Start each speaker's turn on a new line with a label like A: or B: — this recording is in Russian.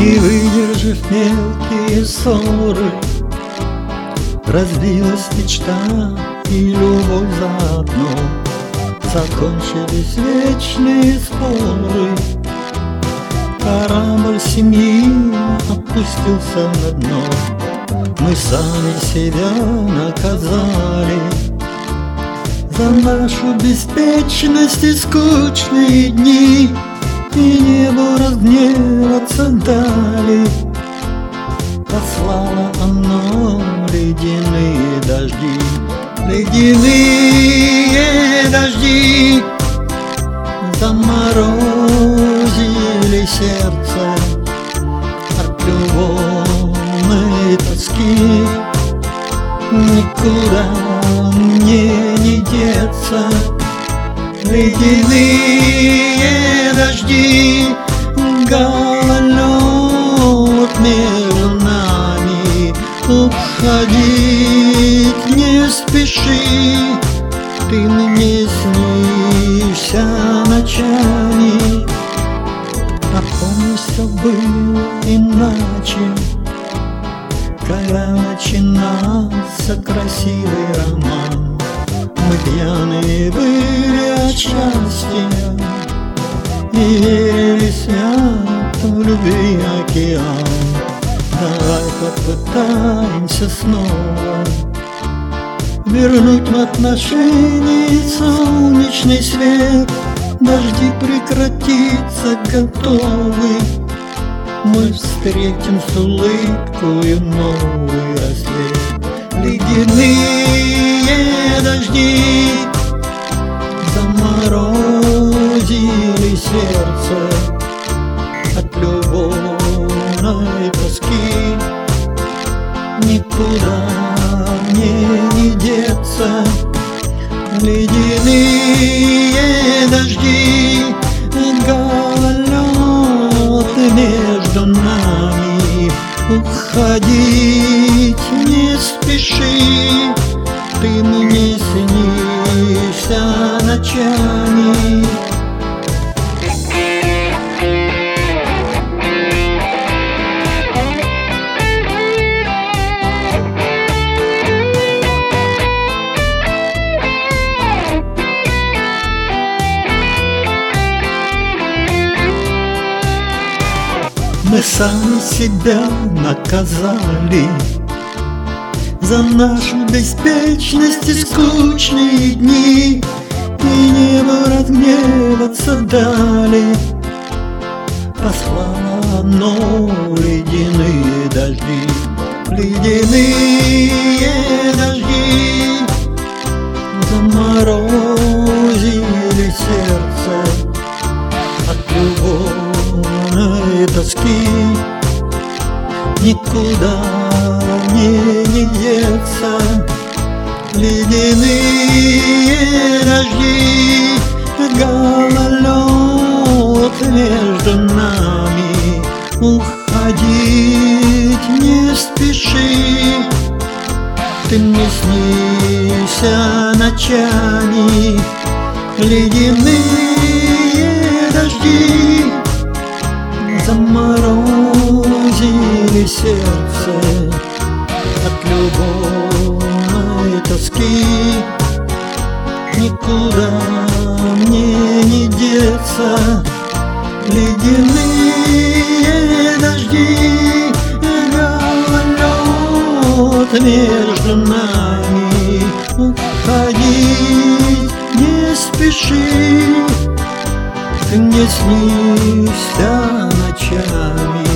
A: Не выдержав мелкие ссоры, разбилась мечта и любовь заодно. Закончились вечные споры, корабль семьи опустился на дно. Мы сами себя наказали за нашу беспечность и скучные дни, и небу разгневаться дали. Послало оно ледяные дожди, ледяные дожди заморозили сердце от любовной тоски. Никуда мне не деться, ледяные дожди, гололед между нами. Уходить не спеши, ты мне снишься ночами. А помню, все было иначе, когда начинался красивый роман. Мы пьяные были от счастья и верили свято в любви океан. Давай попытаемся снова вернуть в отношения солнечный свет. Дожди прекратиться готовы, мы встретим с улыбкой новый рассвет. Ледяные дожди заморозили сердце от любовной тоски. Никуда мне не деться, ледяные дожди, гололед между нами. Уходить не спеши, ты мне снишься ночами. Мы сами себя наказали за нашу беспечность и скучные дни, и небо разгневаться дали. Послало оно ледяные дожди, ледяные дожди заморозили сердце от любовной тоски. Никуда мне не деться, ледяные дожди, гололед между нами. Уходить не спеши, ты мне снишься ночами. Ледяные дожди заморозили сердце от любовной тоски. Никуда мне не деться, ледяные дожди, гололед между нами. Уходить не спеши, ты мне снишься ночами.